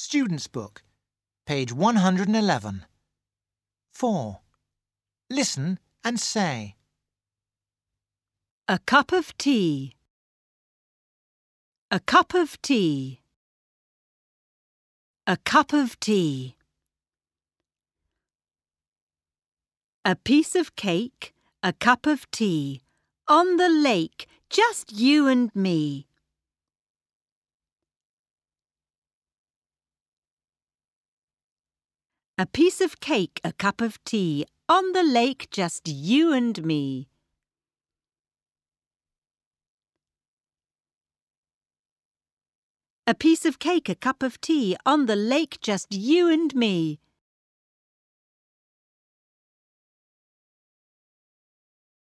Student's Book, page 111. 4. Listen and say. A cup of tea. A cup of tea. A cup of tea. A piece of cake, a cup of tea. On the lake, just you and me. A piece of cake, a cup of tea. On the lake, just you and me. A piece of cake, a cup of tea. On the lake, just you and me.